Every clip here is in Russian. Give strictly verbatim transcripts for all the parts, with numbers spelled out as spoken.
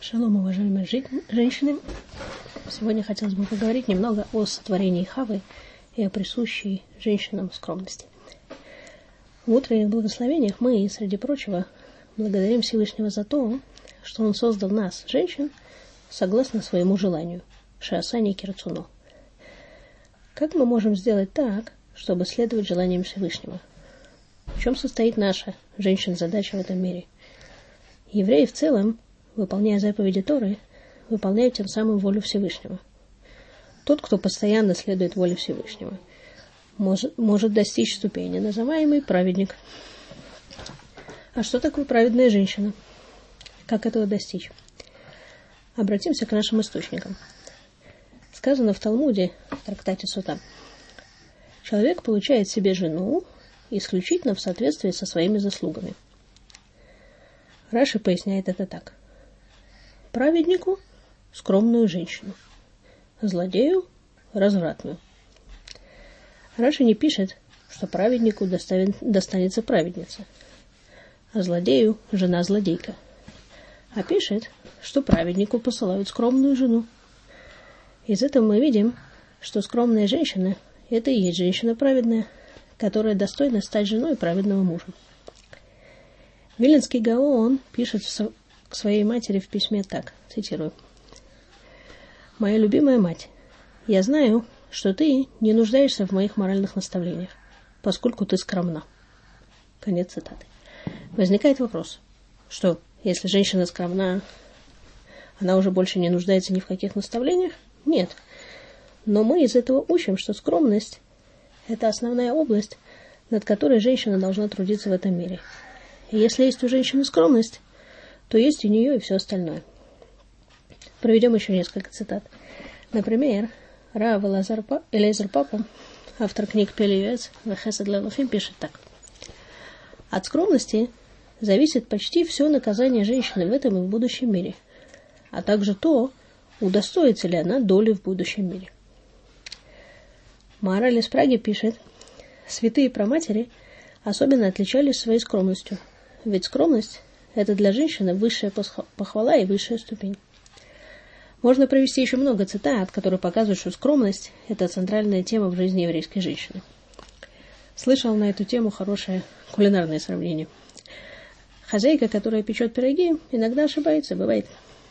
Шалом, уважаемые женщины. Сегодня хотелось бы поговорить немного о сотворении Хавы и о присущей женщинам скромности. В утренних благословениях мы, среди прочего, благодарим Всевышнего за то, что Он создал нас, женщин, согласно своему желанию, шаасани кирцуно. Как мы можем сделать так, чтобы следовать желаниям Всевышнего? В чем состоит наша, женщин, задача в этом мире? Евреи в целом, выполняя заповеди Торы, выполняют тем самым волю Всевышнего. Тот, кто постоянно следует воле Всевышнего, может, может достичь ступени, называемый праведник. А что такое праведная женщина? Как этого достичь? Обратимся к нашим источникам. Сказано в Талмуде, в трактате Сута: человек получает себе жену исключительно в соответствии со своими заслугами. Раши поясняет это так: праведнику – скромную женщину, злодею – развратную. Раши не пишет, что праведнику доставит, достанется праведница, а злодею – жена-злодейка, а пишет, что праведнику посылают скромную жену. Из этого мы видим, что скромная женщина – это и есть женщина праведная, которая достойна стать женой праведного мужа. Виленский Гаон пишет к своей матери в письме так, цитирую: «Моя любимая мать, я знаю, что ты не нуждаешься в моих моральных наставлениях, поскольку ты скромна». Конец цитаты. Возникает вопрос, что если женщина скромна, она уже больше не нуждается ни в каких наставлениях? Нет. Но мы из этого учим, что скромность – это основная область, над которой женщина должна трудиться в этом мире. И если есть у женщины скромность, то есть у нее и все остальное. Проведем еще несколько цитат. Например, Рав Элиэзер Папа, автор книг Пеле Юэц, Вехесед лелохим, пишет так: от скромности зависит почти все наказание женщины в этом и в будущем мире, а также то, удостоится ли она доли в будущем мире. Маораль из Праги пишет: святые праматери особенно отличались своей скромностью, ведь скромность – это для женщины высшая похвала и высшая ступень. Можно привести еще много цитат, которые показывают, что скромность – это центральная тема в жизни еврейской женщины. Слышал на эту тему хорошее кулинарное сравнение. Хозяйка, которая печет пироги, иногда ошибается, бывает.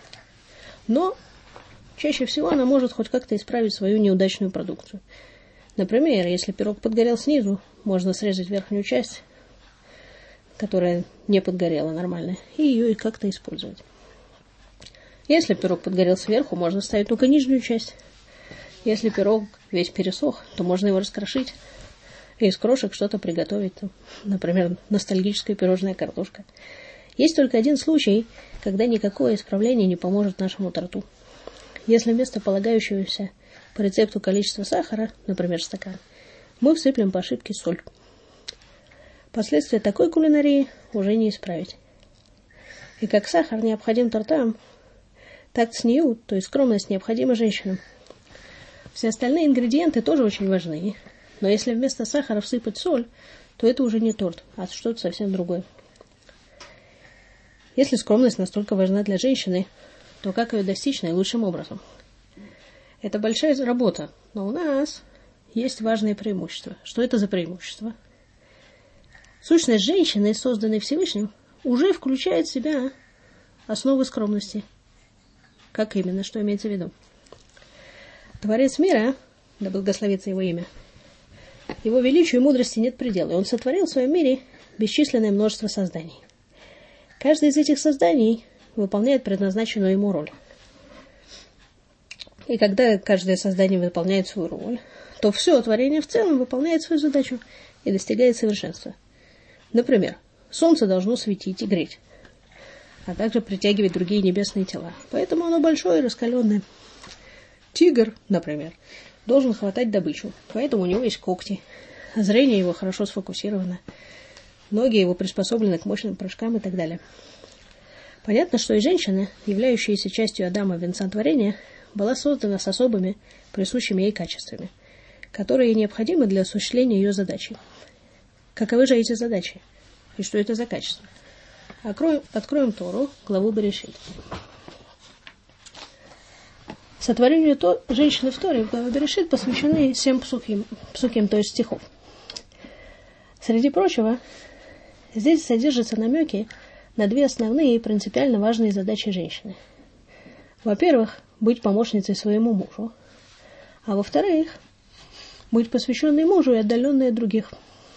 Но чаще всего она может хоть как-то исправить свою неудачную продукцию. Например, если пирог подгорел снизу, можно срезать верхнюю часть, которая не подгорела нормально, и ее как-то использовать. Если пирог подгорел сверху, можно ставить только нижнюю часть. Если пирог весь пересох, то можно его раскрошить и из крошек что-то приготовить. Например, ностальгическая пирожная картошка. Есть только один случай, когда никакое исправление не поможет нашему торту. Если вместо полагающегося по рецепту количества сахара, например, стакан, мы всыплем по ошибке соль. Последствия такой кулинарии уже не исправить. И как сахар необходим тортам, так цниют, то есть скромность, необходима женщинам. Все остальные ингредиенты тоже очень важны, но если вместо сахара всыпать соль, то это уже не торт, а что-то совсем другое. Если скромность настолько важна для женщины, то как ее достичь наилучшим образом? Это большая работа, но у нас есть важное преимущество. Что это за преимущество? Сущность женщины, созданной Всевышним, уже включает в себя основы скромности. Как именно? Что имеется в виду? Творец мира, да благословится его имя, его величию и мудрости нет предела. И он сотворил в своем мире бесчисленное множество созданий. Каждое из этих созданий выполняет предназначенную ему роль. И когда каждое создание выполняет свою роль, то все творение в целом выполняет свою задачу и достигает совершенства. Например, солнце должно светить и греть, а также притягивать другие небесные тела. Поэтому оно большое и раскаленное. Тигр, например, должен хватать добычу, поэтому у него есть когти. Зрение его хорошо сфокусировано. Ноги его приспособлены к мощным прыжкам и так далее. Понятно, что и женщина, являющаяся частью Адама, венца творения, была создана с особыми, присущими ей качествами, которые ей необходимы для осуществления ее задачи. Каковы же эти задачи? И что это за качества? Откроем, откроем Тору, главу Берешит. Сотворению то, женщины в Торе в главе Берешит посвящены семь псуким, псуким, то есть стихов. Среди прочего, здесь содержатся намеки на две основные и принципиально важные задачи женщины. Во-первых, быть помощницей своему мужу, а во-вторых, быть посвященной мужу и отдаленной от других.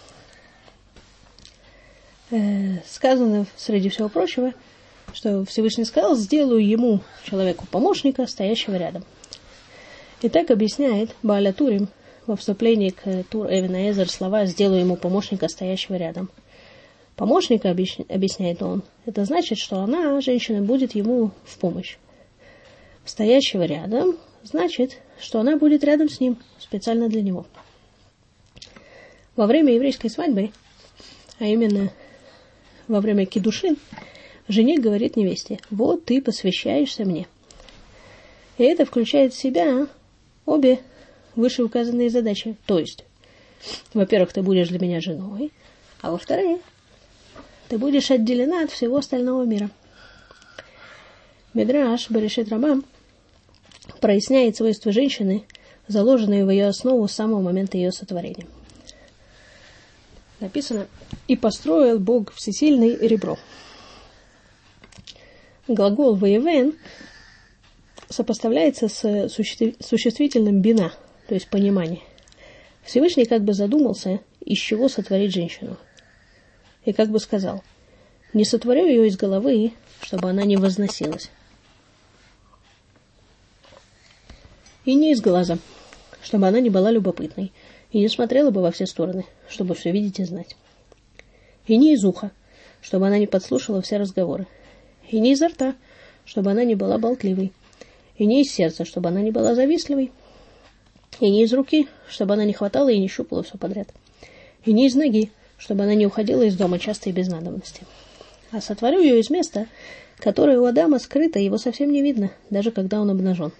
Э, сказано, среди всего прочего, что Всевышний сказал: сделаю ему, человеку, помощника, стоящего рядом. И так объясняет Бааля Турим во вступлении к Тур Эвен Эзер слова «сделаю ему помощника, стоящего рядом». Помощника, объясняет он, это значит, что она, женщина, будет ему в помощь. Стоящего рядом значит, что она будет рядом с ним, специально для него. Во время еврейской свадьбы, а именно во время кидушин, жених говорит невесте: вот ты посвящаешься мне. И это включает в себя обе вышеуказанные задачи. То есть, во-первых, ты будешь для меня женой, а во-вторых, ты будешь отделена от всего остального мира. Мидраш Берешит Раба проясняет свойства женщины, заложенные в ее основу с самого момента ее сотворения. Написано: «И построил Бог всесильный ребро». Глагол «воевен» сопоставляется с существительным «бина», то есть «понимание». Всевышний как бы задумался, из чего сотворить женщину. И как бы сказал: «Не сотворю ее из головы, чтобы она не возносилась. И не из глаза, чтобы она не была любопытной, и не смотрела бы во все стороны, чтобы все видеть и знать. И не из уха, чтобы она не подслушала все разговоры. И не изо рта, чтобы она не была болтливой. И не из сердца, чтобы она не была завистливой. И не из руки, чтобы она не хватала и не щупала все подряд. И не из ноги, чтобы она не уходила из дома часто и без надобности. А сотворю ее из места, которое у Адама скрыто, его совсем не видно, даже когда он обнажен».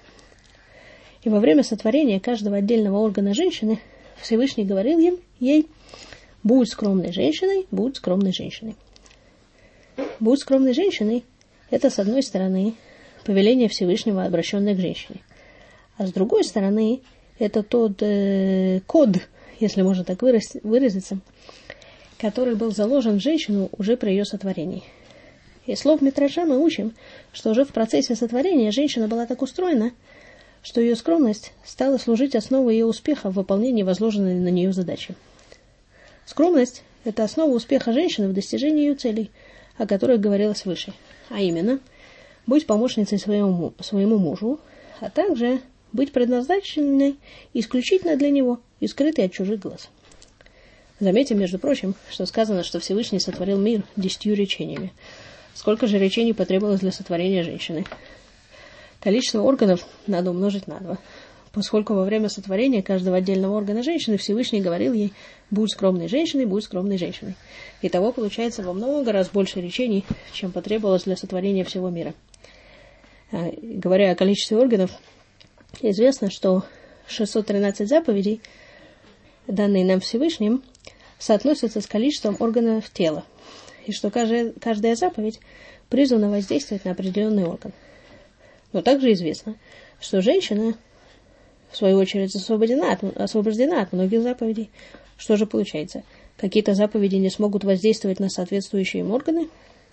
И во время сотворения каждого отдельного органа женщины Всевышний говорил им, ей: «Будь скромной женщиной, будь скромной женщиной». «Будь скромной женщиной» — это, с одной стороны, повеление Всевышнего, обращенное к женщине. А с другой стороны, это тот э, код, если можно так выразиться, который был заложен в женщину уже при ее сотворении. Из слов Мидраша мы учим, что уже в процессе сотворения женщина была так устроена, что ее скромность стала служить основой ее успеха в выполнении возложенной на нее задачи. Скромность – это основа успеха женщины в достижении ее целей, о которых говорилось выше, а именно быть помощницей своему, своему мужу, а также быть предназначенной исключительно для него и скрытой от чужих глаз. Заметим, между прочим, что сказано, что Всевышний сотворил мир десятью речениями. Сколько же речений потребовалось для сотворения женщины? Количество органов надо умножить на два, поскольку во время сотворения каждого отдельного органа женщины Всевышний говорил ей: «Будь скромной женщиной, будь скромной женщиной». Итого получается во много раз больше речений, чем потребовалось для сотворения всего мира. А, говоря о количестве органов, известно, что шестьсот тринадцать заповедей, данные нам Всевышним, соотносятся с количеством органов тела, и что каждая, каждая заповедь призвана воздействовать на определенный орган. Но также известно, что женщина, в свою очередь, освобождена от, освобождена от многих заповедей. Что же получается? Какие-то заповеди не смогут воздействовать на соответствующие им органы?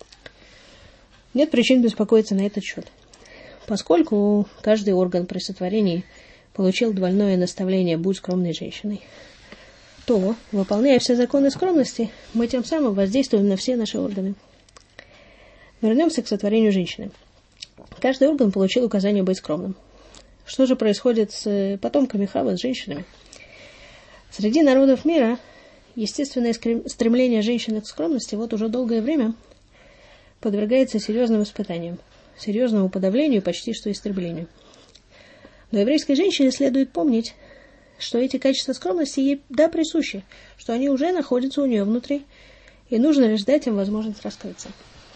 Нет причин беспокоиться на этот счет. Поскольку каждый орган при сотворении получил двойное наставление «будь скромной женщиной», то, выполняя все законы скромности, мы тем самым воздействуем на все наши органы. Вернемся к сотворению женщины. Каждый орган получил указание быть скромным. Что же происходит с потомками Хавы, с женщинами? Среди народов мира естественное стремление женщины к скромности вот уже долгое время подвергается серьезным испытаниям, серьезному подавлению, почти что истреблению. Но еврейской женщине следует помнить, что эти качества скромности ей да присущи, что они уже находятся у нее внутри, и нужно лишь дать им возможность раскрыться.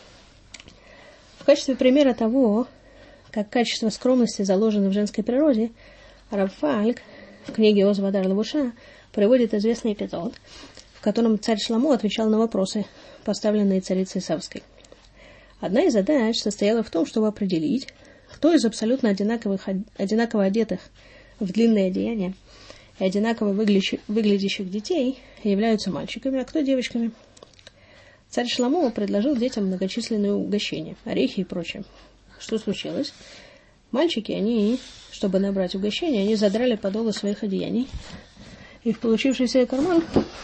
В качестве примера того, как качество скромности заложено в женской природе, Рав Фальк в книге Оз Вадар Лавуша приводит известный эпизод, в котором царь Шломо отвечал на вопросы, поставленные царицей Савской. Одна из задач состояла в том, чтобы определить, Кто из абсолютно одинаковых, одинаково одетых в длинные одеяния и одинаково выглядящих детей являются мальчиками, а кто девочками? Царь Шломо предложил детям многочисленные угощения, орехи и прочее. Что случилось? Мальчики, они, чтобы набрать угощения, они задрали подолы своих одеяний, и в получившийся карман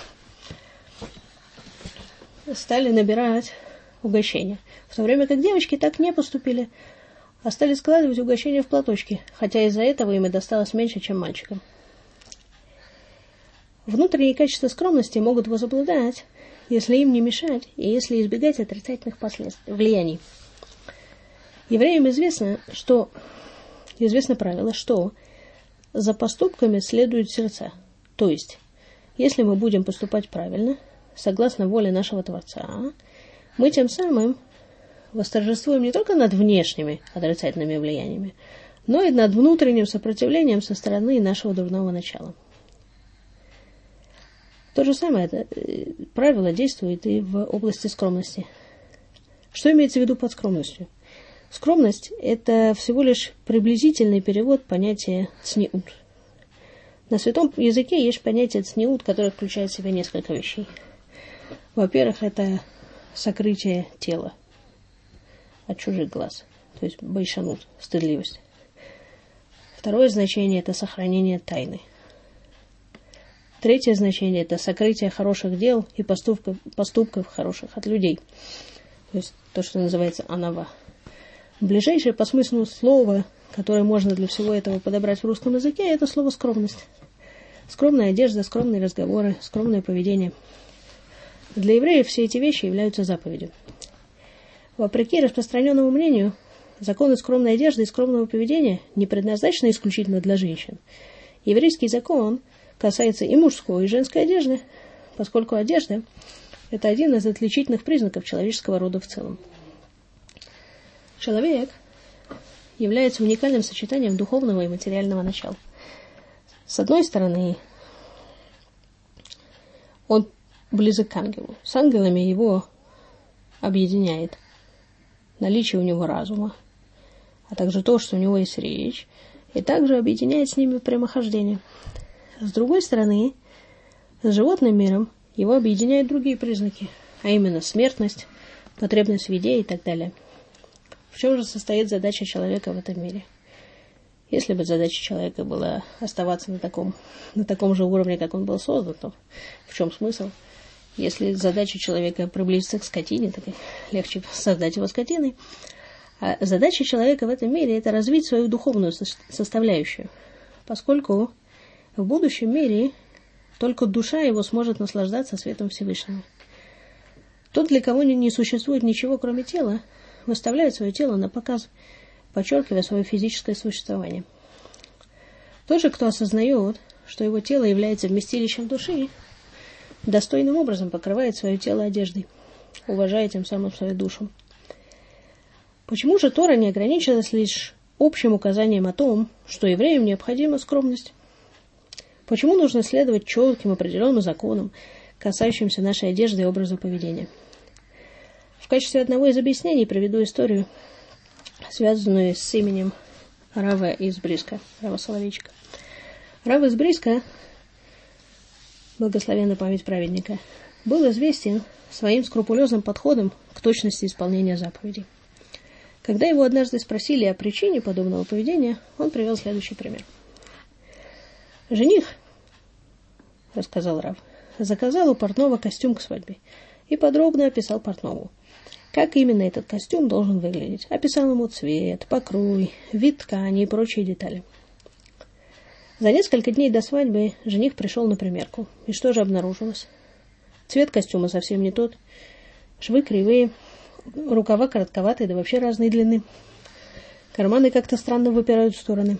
стали набирать угощения. В то время как девочки так не поступили, а стали складывать угощения в платочки, хотя из-за этого им и досталось меньше, чем мальчикам. Внутренние качества скромности могут возобладать, если им не мешать и если избегать отрицательных последствий, влияний. Евреям известно, что известно правило, что за поступками следуют сердца. То есть, если мы будем поступать правильно, согласно воле нашего Творца, мы тем самым восторжествуем не только над внешними отрицательными влияниями, но и над внутренним сопротивлением со стороны нашего дурного начала. То же самое это правило действует и в области скромности. Что имеется в виду под скромностью? Скромность – это всего лишь приблизительный перевод понятия «цниут». На святом языке есть понятие «цниут», которое включает в себя несколько вещей. Во-первых, это сокрытие тела от чужих глаз, то есть байшанут, стыдливость. Второе значение – это сохранение тайны. Третье значение – это сокрытие хороших дел и поступков, поступков хороших от людей. То есть то, что называется анава. Ближайшее по смыслу слово, которое можно для всего этого подобрать в русском языке, это слово «скромность». Скромная одежда, скромные разговоры, скромное поведение. Для евреев все эти вещи являются заповедью. Вопреки распространенному мнению, законы скромной одежды и скромного поведения не предназначены исключительно для женщин. Еврейский закон касается и мужской, и женской одежды, поскольку одежда – это один из отличительных признаков человеческого рода в целом. Человек является уникальным сочетанием духовного и материального начала. С одной стороны, он близок к ангелу. С ангелами его объединяет наличие у него разума, а также то, что у него есть речь, и также объединяет с ними прямохождение. С другой стороны, с животным миром его объединяют другие признаки, а именно смертность, потребность в еде и так далее. В чем же состоит задача человека в этом мире? Если бы задача человека была оставаться на таком, на таком же уровне, как он был создан, то в чем смысл? Если задача человека приблизиться к скотине, так легче создать его скотиной. А задача человека в этом мире – это развить свою духовную составляющую, поскольку в будущем мире только душа его сможет наслаждаться светом Всевышнего. Тот, для кого не существует ничего, кроме тела, выставляет свое тело на показ, подчеркивая свое физическое существование. Тот же, кто осознает, что его тело является вместилищем души, достойным образом покрывает свое тело одеждой, уважая тем самым свою душу. Почему же Тора не ограничилась лишь общим указанием о том, что евреям необходима скромность? Почему нужно следовать четким определенным законам, касающимся нашей одежды и образа поведения? В качестве одного из объяснений приведу историю, связанную с именем Рава из Бриска, Рава Соловейчика. Рав из Бриска, благословенна память праведника, был известен своим скрупулезным подходом к точности исполнения заповедей. Когда его однажды спросили о причине подобного поведения, он привел следующий пример. Жених, рассказал Рав, заказал у портного костюм к свадьбе и подробно описал портному, как именно этот костюм должен выглядеть. Описал ему цвет, покрой, вид ткани и прочие детали. За несколько дней до свадьбы жених пришел на примерку. И что же обнаружилось? Цвет костюма совсем не тот, швы кривые, рукава коротковатые, да вообще разной длины. Карманы как-то странно выпирают в стороны.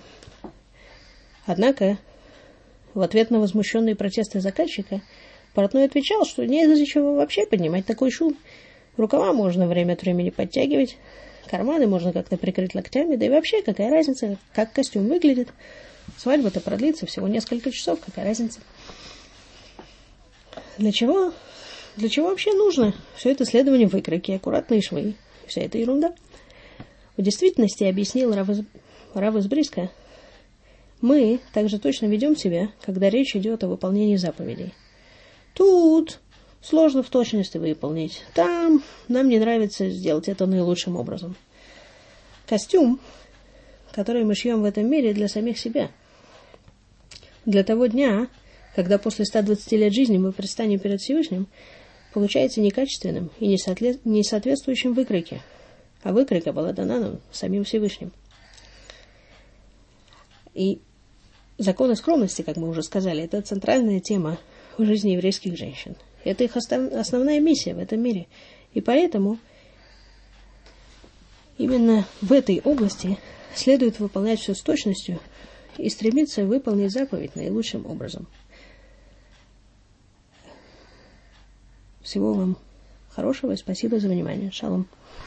Однако, в ответ на возмущенные протесты заказчика, портной отвечал, что не из-за чего вообще поднимать такой шум. Рукава можно время от времени подтягивать, карманы можно как-то прикрыть локтями, да и вообще, какая разница, как костюм выглядит. Свадьба-то продлится всего несколько часов, какая разница. Для чего? Для чего вообще нужно все это следование выкройки, аккуратные швы, вся эта ерунда? В действительности, объяснил Рав из, Рав из Бриска, мы также точно ведем себя, когда речь идет о выполнении заповедей. Тут сложно в точности выполнить. Там нам не нравится сделать это наилучшим образом. Костюм, который мы шьем в этом мире для самих себя. Для того дня, когда после ста двадцати лет жизни мы предстанем перед Всевышним, получается некачественным и не соответствующим выкройке. А выкройка была дана нам самим Всевышним. И законы скромности, как мы уже сказали, это центральная тема в жизни еврейских женщин. Это их основная миссия в этом мире. И поэтому именно в этой области следует выполнять все с точностью и стремиться выполнить заповедь наилучшим образом. Всего вам хорошего и спасибо за внимание. Шалом.